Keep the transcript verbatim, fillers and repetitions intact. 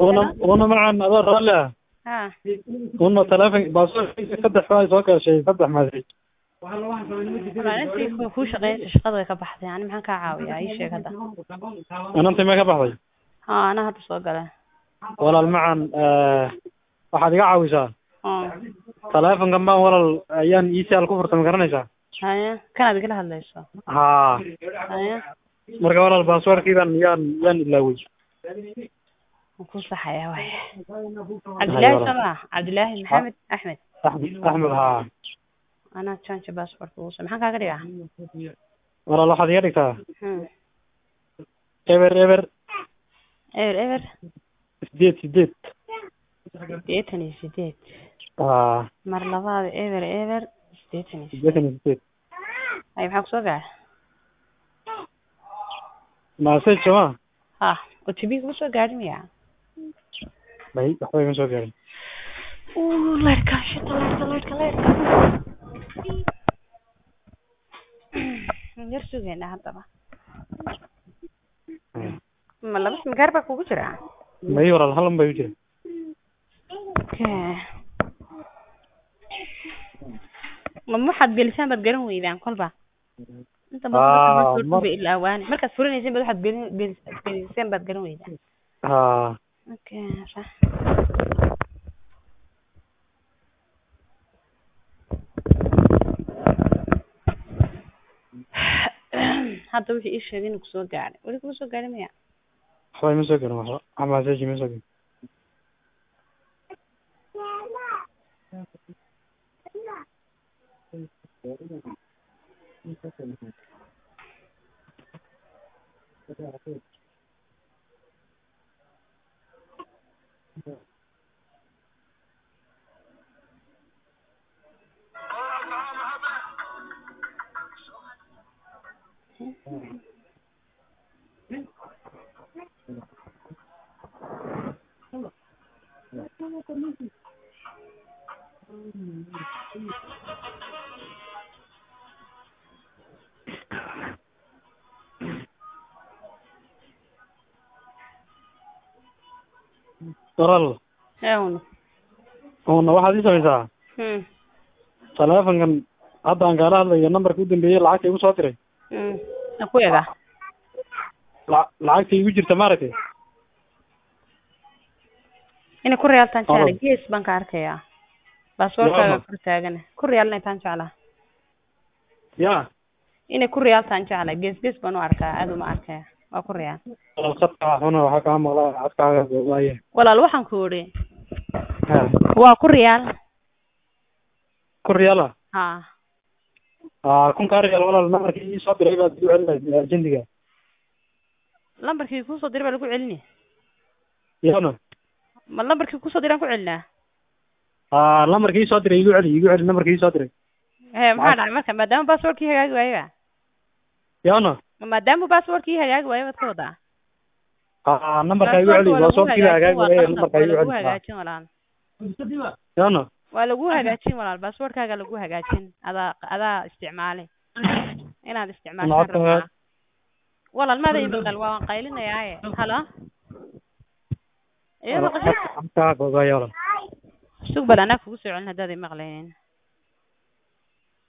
una una macaan adoo raalli ah ها una taleefan baasaboorkiisa saddex waa soo gashay saddex maalin والله أنتي كو شقيت شقة كبحث يعني محن كعاوية أي شيء هذا inantii ma ka baxday ها أنا هذا صوت قاله walaal macaan waxaad iga caawisaa ها taleefankan baan walaal ayaan iisaal ku furtay ma garanaysaa هاي كان هذا كله هذا يسوى haa هاي marka walaal baasaboorkii baan yaan yaan ilaaway وكل صحة يا وحي عبد الله سما عبد الله محمد أحمد axmed axmed haa أنا كان شباس برضو محن كا قريبا walaal waxaad iga dhigtaa هم eber eber إير إير sideed sideed ديتني سديت haa مر لبعض إير إير ديتني siddeetan iyo sideed أي محن صوت قاله message ma ها وتبي كل صوت قاله ميا bay waxba iga soo gaarin والله كاش طلعت طلعت طلعت يرسو جينا هذا ما لا بس مقربك وجرا may walaal halan bay u jira اوكي ما حد جلسان بتقرن ويدان كلبا انت ما بتقول بالاوان مركز فرنيسين بده حد جلسان بتقرن ويدان haa اوكي صح hadda wixii ii sheegay inuu kusoo gaaray weli kuma soo gaaray maya waxba ima soo garin waxba ama message ima soo garin walaal اون una waxaad ii samaysaa هم taleefankan hadda aan kaala hadlayo nambarka u dambeeyey lacagta igu soo diray هم aku eega la- lacagta igu jirta maaragtay inay ku riyaaltaan Alo. jecla gees baan ka arkayaa baasaboorkaaga Lama. kor taagan ku riyaalna intaan jeclaa ya inay ku riyaaltaan jecla gees gees baan u arkaa aad uma arkaya waa ku riyaal walaal khadka xuna waxaa kaa maqla codkaaga waaye walaal waxaan ku uri ha waa ku riyaal ku riyaala ha aa kun kaa riyaal walaal nambarkii ii soo diray baad igu celinaysa ajendiga lambarkii kusoo diray baa lagu celini yana ma lambarkii kusoo diraan ku celinaa aa nambarkii ii soo diray igu celi igu celi nambarkii ii soo diray he maxaa dhacay marka maadaama baasaboorkii hagaagi waayaba yana ma maadaama baasaboorkii hagaagi waayo baad ka wadaa aa nambarkaa igu celi waa soo kiila hagaagi waaye nambarkaa igu lagu celi hagaajin walaal yana waa lagu hagaajin walaal baasaboorkaaga lagu hagaajin adaa adaa isticmaalay inaad isticmaashaan Nocodka rabaa walaal maada ibadal waa qaylinayaaye halo iyo maqashay codkaaga waaye walaal sug bal anaa kugu soo celin haddaad i maqlaynin